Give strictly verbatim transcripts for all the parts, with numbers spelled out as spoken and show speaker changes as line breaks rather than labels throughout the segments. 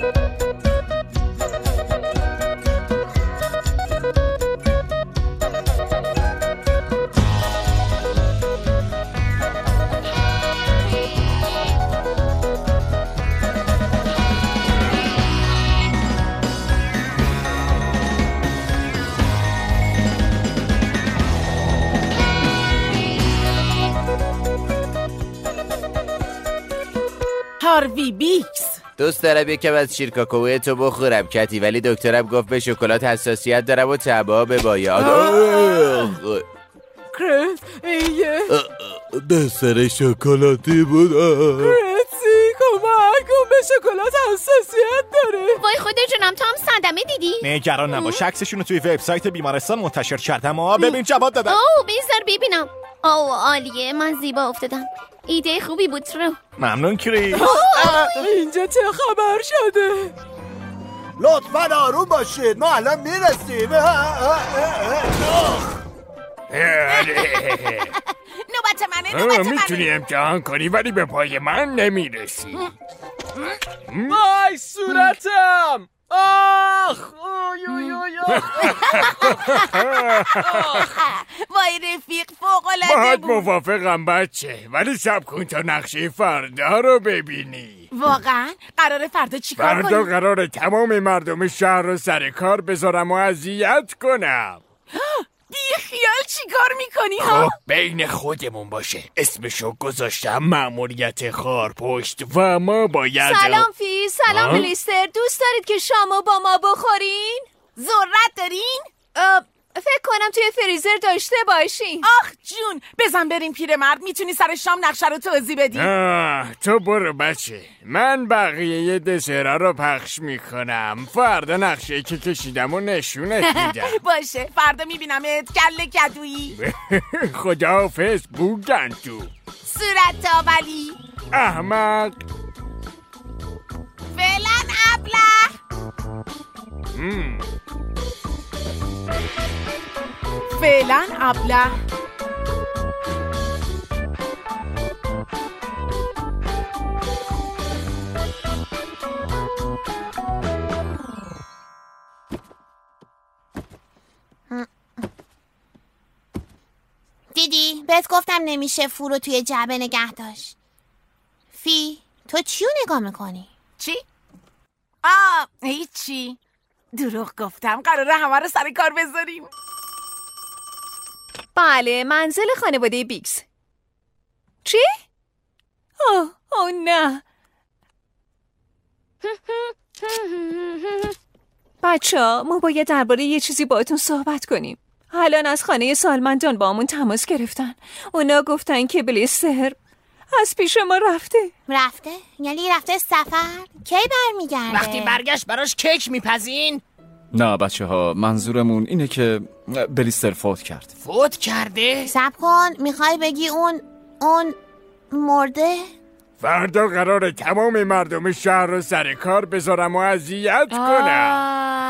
هاروی بیکس.
دوست دارم یکم از شیرکاکائو تو بخورم کتی، ولی دکترم گفت به شکلات حساسیت دارم و تبا به باید.
کرت ایه
دسر شکلاتی بود.
کرتی کمک کن، به شکلات حساسیت داره.
وای خدا جونم، تو هم صدمه دیدی؟
نگران نباش، عکسشون رو توی وبسایت بیمارستان منتشر کردم. آ ببین جواب دادم.
اوه بذار ببینم. اوه عالیه، من زیبا افتادم. ایده خوبی بود رو.
ممنون کریس.
اینجا چه خبر شده؟
لطفاً آروم باشید، ما الان میرسیم.
نوبت منه، نوبت منه.
میتونی امتحان کنی ولی به پای من نمیرسی.
وای صورتم. آخ
وای رفیق فوق‌العاده
باهات
بود.
موافقم بچه، ولی صبر کن تا نقشه فردا رو ببینی.
واقعا قراره فردا چیکار کنی؟
فردا قراره تمام مردم شهر رو سر کار بذارم و اذیت کنم.
بی خیال چیکار میکنی ها؟
خب بین خودمون باشه، اسمشو گذاشتم مأموریت خارپشت و ما باید.
سلام فی، سلام بلیستر. دوست دارید که شامو با ما بخورین؟
ذرت دارین؟
فکر کنم توی فریزر داشته باشین.
آخ جون، بزن بریم پیرمرد، میتونی سر شام نقشه رو توضیح بدی؟
آه تو برو بچه، من بقیه دسرها رو پخش میکنم. فردا نقشه که کشیدم و نشونت میدم.
باشه، فردا میبینمت کله کدویی.
خداحافظ بوگندو.
صورت تاولی
احمق.
فعلا ابله. فعلا ابله.
دیدی؟ بهت گفتم نمیشه فرو توی جعبه نگه داشت. فی، تو چیو نگاه میکنی؟
چی؟ آه هیچی، دروغ گفتم، قراره همه رو سر کار بذاریم.
بله، منزل خانواده بیکس. چی؟ اوه اوه نه. بچه ها، ما باید درباره یه چیزی باهاتون صحبت کنیم. الان از خانه سالمندان با همون تماس گرفتن. اونا گفتن که بلیستر از پیش ما رفته.
رفته؟ یعنی رفته سفر؟ کی برمیگرده؟
وقتی برگشت براش کیک میپزین؟
نه بچه ها، منظورمون اینه که بلیستر فوت کرد.
فوت کرده؟
صبر کن، میخوای بگی اون اون مرده؟
فردا قراره تمام مردم شهر رو سر کار بذارم و اذیت کنم.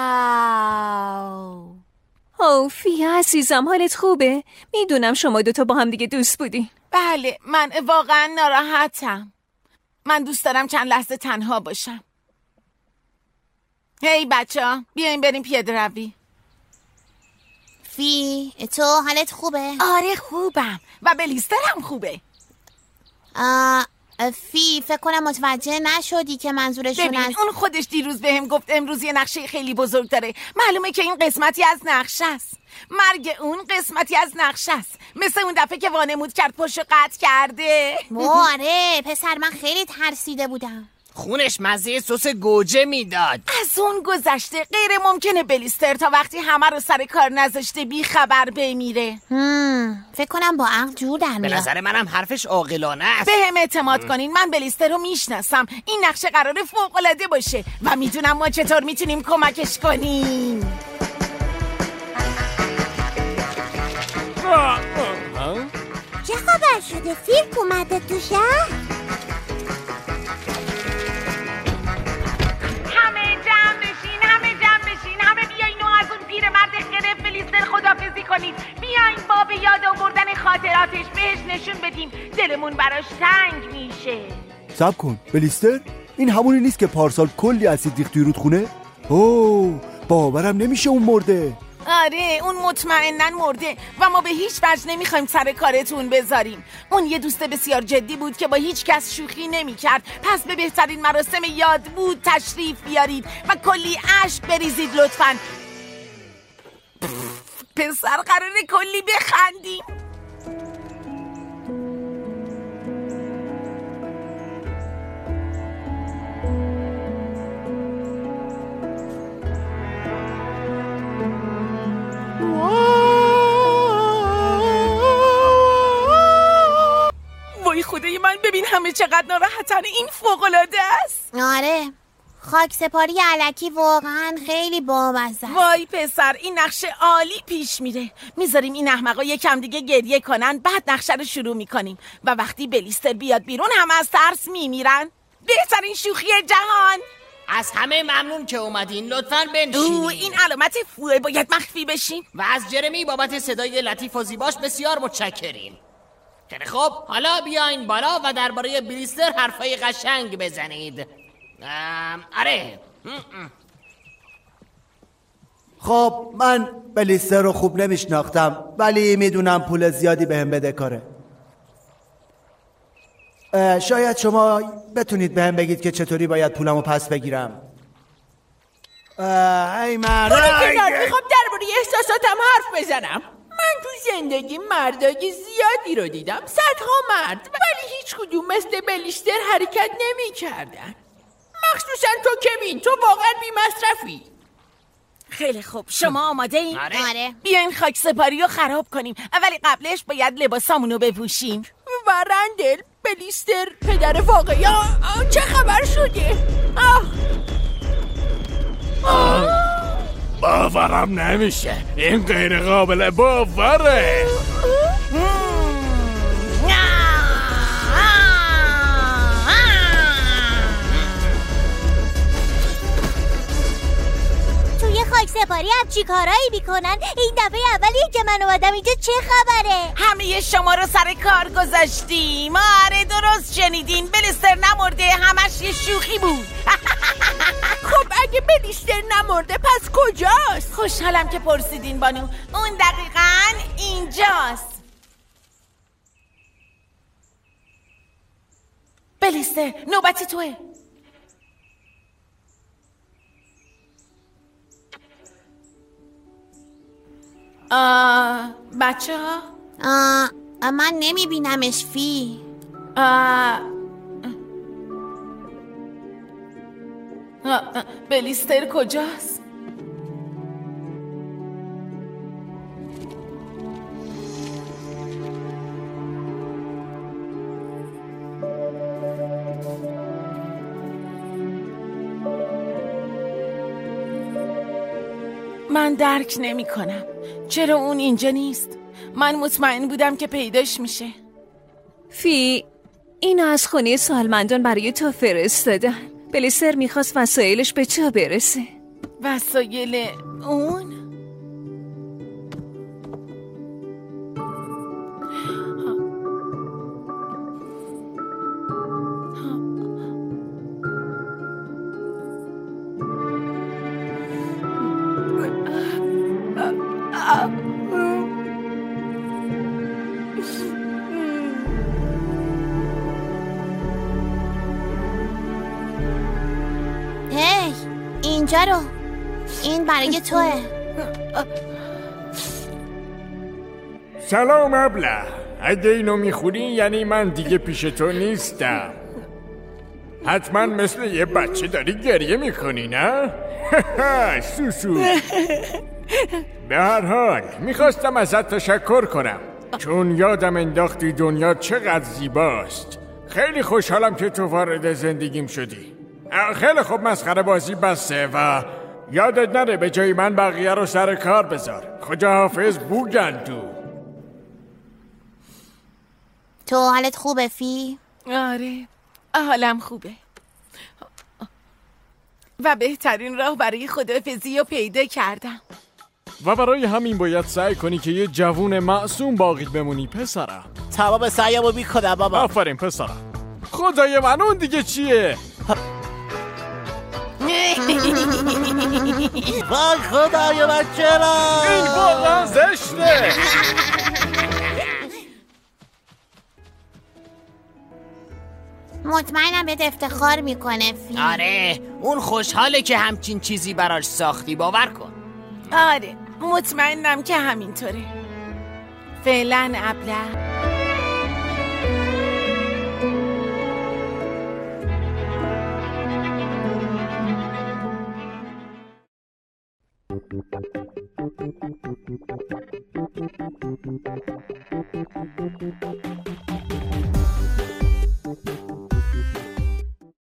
اوه فی عزیزم، حالت خوبه؟ میدونم شما دوتا با هم دیگه دوست بودین.
بله، من واقعا ناراحتم. من دوست دارم چند لحظه تنها باشم. هی بچه ها، بیاین بریم پیاده روی.
فی، تو حالت خوبه؟
آره خوبم و بلیسترم خوبه.
آه فی، فکر کنم متوجه نشدی که منظورشون
ببین
از...
اون خودش دیروز بهم گفت امروز یه نقشه خیلی بزرگ داره. معلومه که این قسمتی از نقشه است. مرگ اون قسمتی از نقشه است. مثل اون دفعه که وانمود کرد پشت قطع کرده.
آره پسر، من خیلی ترسیده بودم.
خونش مزه سس گوجه میداد.
از اون گذشته غیر ممکنه بلیستر تا وقتی همه رو سر کار نذاشته بی خبر بمیره.
هم. فکر کنم با عقل جور در میاد.
به نظر منم حرفش عاقلانه است.
به هم اعتماد کنین، من بلیستر رو میشناسم. این نقشه قراره فوق‌العاده باشه و میدونم ما چطور میتونیم کمکش کنیم.
چه خبر شده؟ فیلم اومده تو شهر؟
همه جمع بشین، همه جمع بشین، همه بیاین و از اون پیرمرد خرف بلیستر خدافظی کنید. بیاین با به یاد آوردن خاطراتش بهش نشون بدیم دلمون براش تنگ میشه.
صبر کن، بلیستر؟ این همونی نیست که پارسال کلی اسید ریخت توی رودخونه؟ اوه باورم نمیشه اون مرده.
آره اون مطمئنن مرده و ما به هیچ وجه نمیخوایم سر کارتون بذاریم. اون یه دوست بسیار جدی بود که با هیچ کس شوخی نمیکرد. پس به بهترین مراسم یاد بود تشریف بیارید و کلی اشک بریزید لطفاً. پسر قراره کلی بخندیم. وای خدای من ببین همه چقدر ناراحتن. این فوق‌العاده است.
آره خاک سپاری الکی واقعا خیلی بامزه.
وای پسر این نقشه عالی پیش میره. میذاریم این احمقا یکم دیگه گریه کنن بعد نقشه رو شروع میکنیم و وقتی بلیستر بیاد بیرون همه از ترس میمیرن. بهترین شوخی جهان.
از همه ممنون که اومدین. لطفاً بنشینید.
این علامت فوه باید مخفی بشیم.
و از جرمی بابت صدای لطیف و زیباش بسیار متشکریم. خیلی خب حالا بیاین بالا و درباره بلیستر حرفای قشنگ بزنید. آره
خب من بلیستر رو خوب نمیشناختم ولی میدونم پول زیادی بهم بده کاره. شاید شما بتونید بهم بگید که چطوری باید پولمو پس بگیرم. ای مرد
میخوام درباره احساساتم حرف بزنم. من تو زندگی مردای زیادی رو دیدم، صدها مرد، ولی هیچ کدوم مثل بلیستر حرکت نمی کردن. مخصوصا تو کوین، تو واقعا بی مصرفی.
خیلی خوب شما آماده این؟
آره.
بیاین خاک سپاری رو خراب کنیم ولی قبلش باید لباسامونو بپوشیم.
و رندل بلیستر پدر واقعی. آه چه خبر شده؟ آه
آه باورم نمیشه. این غیر قابل باوره.
توی خاک سپاری هم چی کارایی میکنن؟ این دفعه اولیه که من اومدم اینجا. چه خبره؟
همه شما رو سر کار گذاشتیم. آره درست شنیدین. بلیستر نمرده، همش یه شوخی بود.
خب اگه بلیستر نمرده پس کجاست؟
خوشحالم که پرسیدین بانو. اون دقیقاً اینجاست. بلیستر نوبتی توه. آه بچه ها
آه من نمیبینمش فی.
آه بلیستر کجاست؟ من درک نمی کنم چرا اون اینجا نیست. من مطمئن بودم که پیداش میشه.
فی اینو از خونه سالمندان برای تو فرستادن. بلیستر میخواست وسایلش به جا برسه.
وسایل اون؟
هی اینجا رو، این برای توه.
سلام ابله. اگه اینو میخوری یعنی من دیگه پیش تو نیستم. حتما مثل یه بچه داری گریه میکنی نه؟ سوسو. به هر حال میخواستم ازت تشکر کنم چون یادم انداختی دنیا چقدر زیباست. خیلی خوشحالم که تو وارد زندگیم شدی. خیلی خوب مسخره بازی بسه و یادت نره به جای من بقیه رو سر کار بذار. خداحافظ بوگندو.
تو حالت خوبه فی؟
آره حالم خوبه و بهترین راه برای خداحافظی رو پیدا کردم
و برای همین باید سعی کنی که یه جوون معصوم باقی بمونی پسرم.
تمام سعیمو میکنم بابا.
آفرین پسرم. خدای من اون دیگه چیه؟
وای خدایا من چرا؟
این واقعا زشته.
مطمئنم بهت افتخار میکنه فی.
آره اون خوشحاله که همچین چیزی براش ساختی، باور کن.
آره مطمئنم که همینطوره. فعلا ابله.